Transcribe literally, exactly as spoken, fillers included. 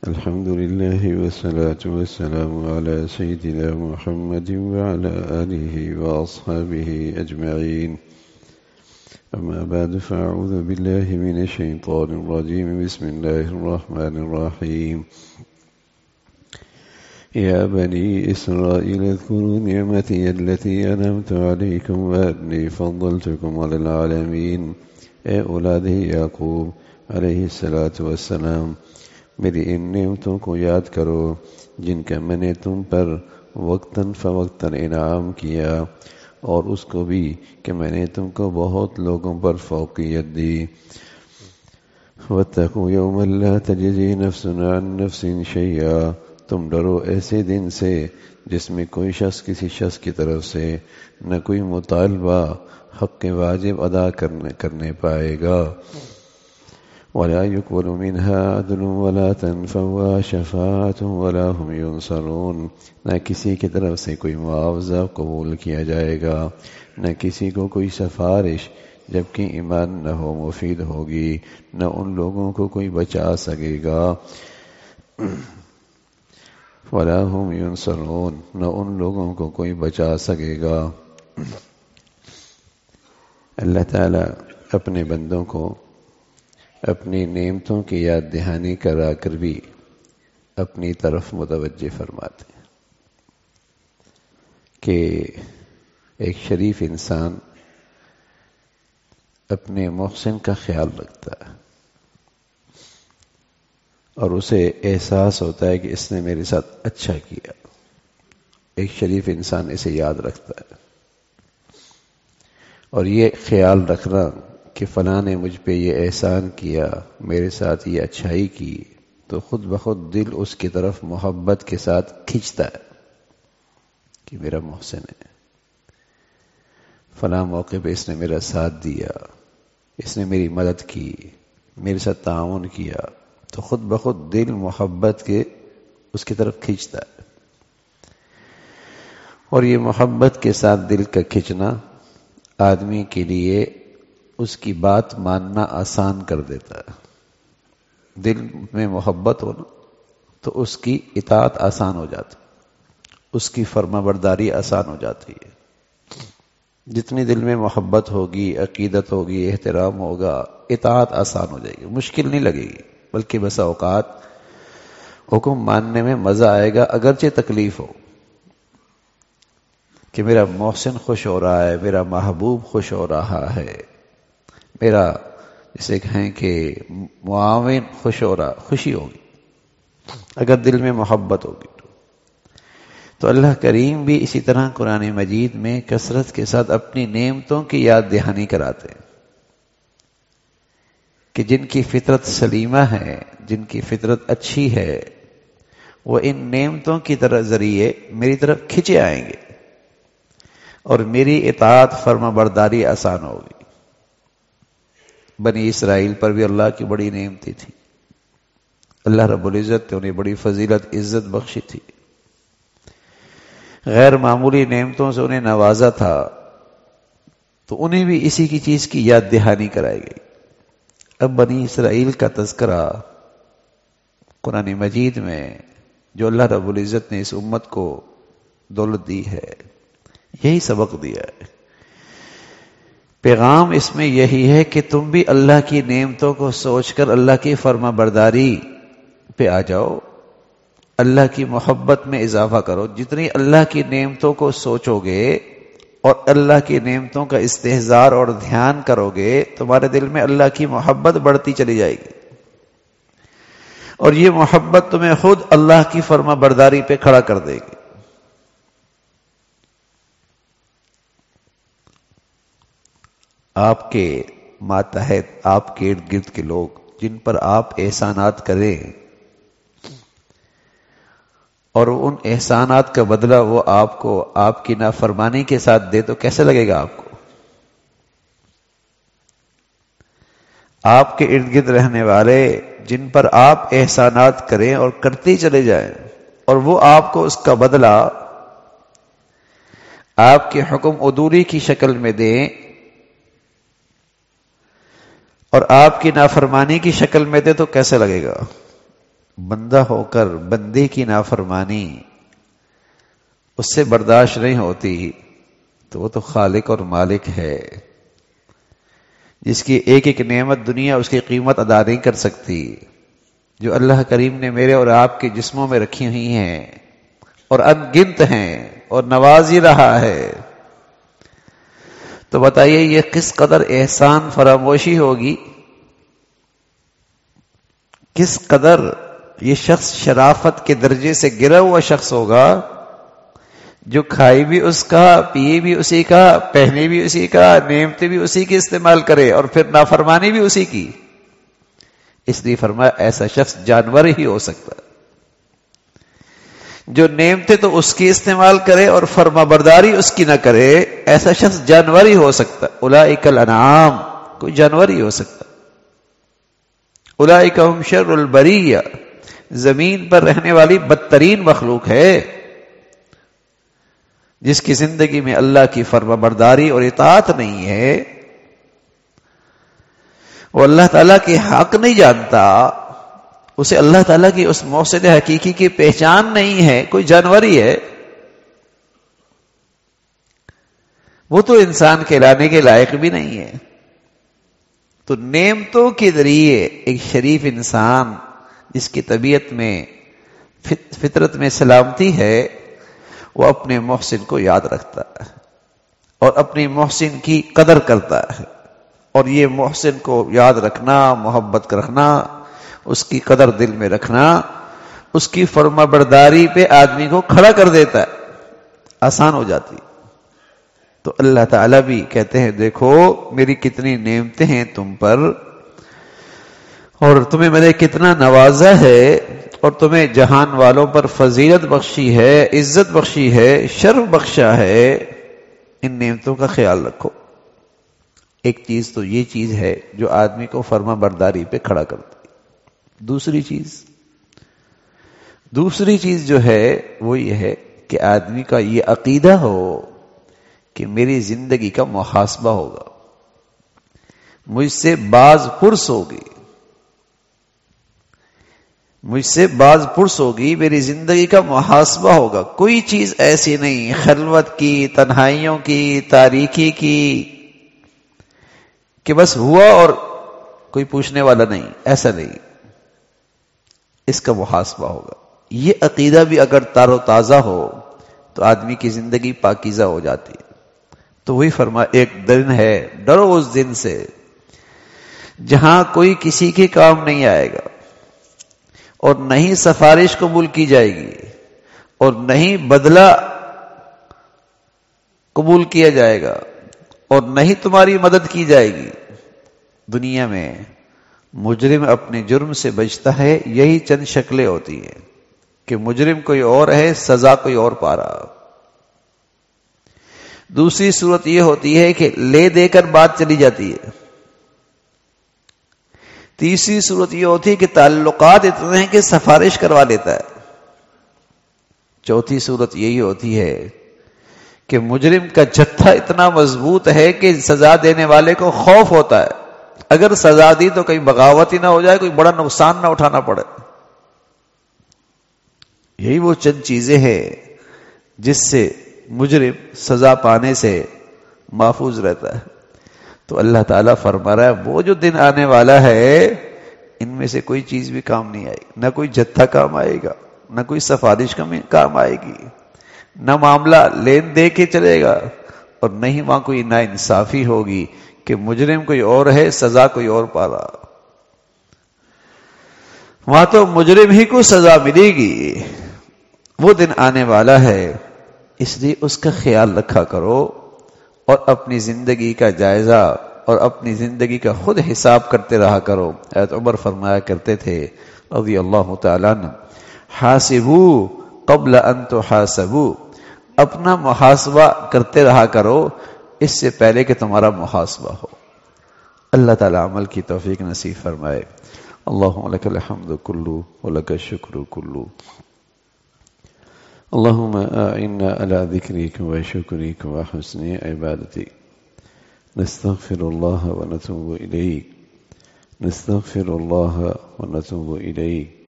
الحمد لله والصلاة والسلام على سيدنا محمد وعلى آله وأصحابه أجمعين. أما بعد فأعوذ بالله من الشيطان الرجيم. بسم الله الرحمن الرحيم. يا بني إسرائيل اذكروا نعمتي التي أنعمت عليكم وأني فضلتكم على العالمين. اے اولاد یعقوب علیہ الصلاۃ والسلام، میری ان نعمتوں کو یاد کرو جن کا میں نے تم پر وقتاً فوقتاً انعام کیا، اور اس کو بھی کہ میں نے تم کو بہت لوگوں پر فوقیت دی۔ وَاتَّقُوا يَوْمًا لَا تَجْزِي نَفْسٌ عَن نَفْسٍ شَيْئًا، تم ڈرو ایسے دن سے جس میں کوئی شخص کسی شخص کی طرف سے نہ کوئی مطالبہ حق واجب ادا کرنے کرنے پائے گا۔ وَلَا يُقْبَلُ مِنْهَا عَدْلٌ وَلَا تَنفَعُهَا شَفَاعَةٌ وَلَا هُمْ يُنصَرُونَ، نہ کسی کی طرف سے کوئی معاوضہ قبول کیا جائے گا، نہ کسی کو کوئی سفارش جبکہ ایمان نہ ہو مفید ہوگی، نہ ان لوگوں کو کوئی بچا سکے گا۔ وَلَا هُمْ يُنصَرُونَ، نہ ان لوگوں کو کوئی بچا سکے گا۔ اللہ تعالیٰ اپنے بندوں کو اپنی نعمتوں کی یاد دہانی کرا کر بھی اپنی طرف متوجہ فرماتے ہیں کہ ایک شریف انسان اپنے محسن کا خیال رکھتا ہے اور اسے احساس ہوتا ہے کہ اس نے میرے ساتھ اچھا کیا۔ ایک شریف انسان اسے یاد رکھتا ہے، اور یہ خیال رکھنا کہ فلاں نے مجھ پہ یہ احسان کیا، میرے ساتھ یہ اچھائی کی، تو خود بخود دل اس کی طرف محبت کے ساتھ کھنچتا ہے کہ میرا محسن ہے، فلاں موقع پہ اس نے میرا ساتھ دیا، اس نے میری مدد کی، میرے ساتھ تعاون کیا، تو خود بخود دل محبت کے اس کی طرف کھنچتا ہے۔ اور یہ محبت کے ساتھ دل کا کھنچنا آدمی کے لیے اس کی بات ماننا آسان کر دیتا ہے۔ دل میں محبت ہو نا تو اس کی اطاعت آسان ہو جاتی، اس کی فرما برداری آسان ہو جاتی ہے۔ جتنی دل میں محبت ہوگی، عقیدت ہوگی، احترام ہوگا، اطاعت آسان ہو جائے گی، مشکل نہیں لگے گی، بلکہ بسا اوقات حکم ماننے میں مزہ آئے گا اگرچہ تکلیف ہو، کہ میرا محسن خوش ہو رہا ہے، میرا محبوب خوش ہو رہا ہے، میرا جسے کہیں کہ معاون خوش ہو رہا، خوشی ہوگی اگر دل میں محبت ہوگی تو۔ تو اللہ کریم بھی اسی طرح قرآن مجید میں کثرت کے ساتھ اپنی نعمتوں کی یاد دہانی کراتے ہیں کہ جن کی فطرت سلیمہ ہے، جن کی فطرت اچھی ہے، وہ ان نعمتوں کی طرح ذریعے میری طرف کھنچے آئیں گے اور میری اطاعت فرما برداری آسان ہوگی۔ بنی اسرائیل پر بھی اللہ کی بڑی نعمتی تھی، اللہ رب العزت نے انہیں بڑی فضیلت عزت بخشی تھی، غیر معمولی نعمتوں سے انہیں نوازا تھا، تو انہیں بھی اسی کی چیز کی یاد دہانی کرائی گئی۔ اب بنی اسرائیل کا تذکرہ قرآن مجید میں جو اللہ رب العزت نے اس امت کو دولت دی ہے، یہی سبق دیا ہے۔ پیغام اس میں یہی ہے کہ تم بھی اللہ کی نعمتوں کو سوچ کر اللہ کی فرما برداری پہ آ جاؤ، اللہ کی محبت میں اضافہ کرو۔ جتنی اللہ کی نعمتوں کو سوچو گے اور اللہ کی نعمتوں کا استحضار اور دھیان کرو گے، تمہارے دل میں اللہ کی محبت بڑھتی چلی جائے گی، اور یہ محبت تمہیں خود اللہ کی فرما برداری پہ کھڑا کر دے گی۔ آپ کے ماتحت، آپ کے ارد گرد کے لوگ جن پر آپ احسانات کریں اور ان احسانات کا بدلہ وہ آپ کو آپ کی نافرمانی کے ساتھ دے تو کیسے لگے گا آپ کو؟ آپ کے ارد گرد رہنے والے جن پر آپ احسانات کریں اور کرتے ہی چلے جائیں اور وہ آپ کو اس کا بدلہ آپ کے حکم عدولی کی شکل میں دیں اور آپ کی نافرمانی کی شکل میں دے تو کیسے لگے گا؟ بندہ ہو کر بندے کی نافرمانی اس سے برداشت نہیں ہوتی تو وہ تو خالق اور مالک ہے، جس کی ایک ایک نعمت دنیا اس کی قیمت ادا نہیں کر سکتی، جو اللہ کریم نے میرے اور آپ کے جسموں میں رکھی ہوئی ہیں اور ان گنت ہیں اور نواز ہی رہا ہے، تو بتائیے یہ کس قدر احسان فراموشی ہوگی، کس قدر یہ شخص شرافت کے درجے سے گرا ہوا شخص ہوگا جو کھائے بھی اس کا، پیے بھی اسی کا، پہنے بھی اسی کا، نعمتیں بھی اسی کی استعمال کرے اور پھر نافرمانی بھی اسی کی۔ اس لیے فرمایا ایسا شخص جانور ہی ہو سکتا جو نعمتیں تو اس کی استعمال کرے اور فرما برداری اس کی نہ کرے، ایسا شخص جانور ہی ہو سکتا۔ اولئک الانعام، کوئی جانور ہی ہو سکتا۔ اولئک هم شر البریہ، زمین پر رہنے والی بدترین مخلوق ہے جس کی زندگی میں اللہ کی فرما برداری اور اطاعت نہیں ہے، وہ اللہ تعالیٰ کے حق نہیں جانتا، اسے اللہ تعالیٰ کی اس محسن حقیقی کی پہچان نہیں ہے، کوئی جانور ہی ہے، وہ تو انسان کہلانے کے لائق بھی نہیں ہے۔ تو نعمتوں کے ذریعے ایک شریف انسان جس کی طبیعت میں فطرت میں سلامتی ہے، وہ اپنے محسن کو یاد رکھتا ہے اور اپنی محسن کی قدر کرتا ہے، اور یہ محسن کو یاد رکھنا، محبت رکھنا، اس کی قدر دل میں رکھنا، اس کی فرما برداری پہ آدمی کو کھڑا کر دیتا ہے، آسان ہو جاتی۔ تو اللہ تعالیٰ بھی کہتے ہیں دیکھو میری کتنی نعمتیں ہیں تم پر، اور تمہیں میں نے کتنا نوازا ہے، اور تمہیں جہان والوں پر فضیلت بخشی ہے، عزت بخشی ہے، شرف بخشا ہے، ان نعمتوں کا خیال رکھو۔ ایک چیز تو یہ چیز ہے جو آدمی کو فرما برداری پہ کھڑا کرتی ہے۔ دوسری چیز دوسری چیز جو ہے وہ یہ ہے کہ آدمی کا یہ عقیدہ ہو کہ میری زندگی کا محاسبہ ہوگا، مجھ سے باز پرس ہوگی، مجھ سے باز پرس ہوگی، میری زندگی کا محاسبہ ہوگا۔ کوئی چیز ایسی نہیں خلوت کی، تنہائیوں کی، تاریکی کی کہ بس ہوا اور کوئی پوچھنے والا نہیں، ایسا نہیں، اس کا محاسبہ ہوگا۔ یہ عقیدہ بھی اگر تار و تازہ ہو تو آدمی کی زندگی پاکیزہ ہو جاتی ہے۔ تو وہی فرما ایک دن ہے، ڈرو اس دن سے جہاں کوئی کسی کے کام نہیں آئے گا، اور نہیں سفارش قبول کی جائے گی، اور نہیں بدلہ قبول کیا جائے گا، اور نہیں تمہاری مدد کی جائے گی۔ دنیا میں مجرم اپنے جرم سے بچتا ہے، یہی چند شکلیں ہوتی ہیں کہ مجرم کوئی اور ہے، سزا کوئی اور پا رہا۔ دوسری صورت یہ ہوتی ہے کہ لے دے کر بات چلی جاتی ہے۔ تیسری صورت یہ ہوتی ہے کہ تعلقات اتنے ہیں کہ سفارش کروا لیتا ہے۔ چوتھی صورت یہی ہوتی ہے کہ مجرم کا جتھا اتنا مضبوط ہے کہ سزا دینے والے کو خوف ہوتا ہے، اگر سزا دی تو کہیں بغاوت ہی نہ ہو جائے، کوئی بڑا نقصان نہ اٹھانا پڑے۔ یہی وہ چند چیزیں ہیں جس سے مجرم سزا پانے سے محفوظ رہتا ہے۔ تو اللہ تعالیٰ فرما رہا ہے وہ جو دن آنے والا ہے ان میں سے کوئی چیز بھی کام نہیں آئے گی، نہ کوئی جتھا کام آئے گا، نہ کوئی سفارش کام آئے گی، نہ معاملہ لین دے کے چلے گا، اور نہ ہی وہاں کوئی نا انصافی ہوگی کہ مجرم کوئی اور ہے، سزا کوئی اور پا رہا۔ وہاں تو مجرم ہی کو سزا ملے گی۔ وہ دن آنے والا ہے، اس لیے اس کا خیال رکھا کرو، اور اپنی زندگی کا جائزہ اور اپنی زندگی کا خود حساب کرتے رہا کرو۔ حضرت عمر فرمایا کرتے تھے رضی اللہ تعالیٰ عنہ، حاسبوا قبل ان تحاسبوا، اپنا محاسبہ کرتے رہا کرو اس سے پہلے کہ تمہارا محاسبہ ہو۔ اللہ تعالیٰ عمل کی توفیق نصیب فرمائے۔ اللہم لک الحمد کلو ولک الشکر کلو، اللهم أعنا على ذكرك وشكرك وحسن عبادتك، نستغفر الله ونتوب إليك، نستغفر الله ونتوب إليك،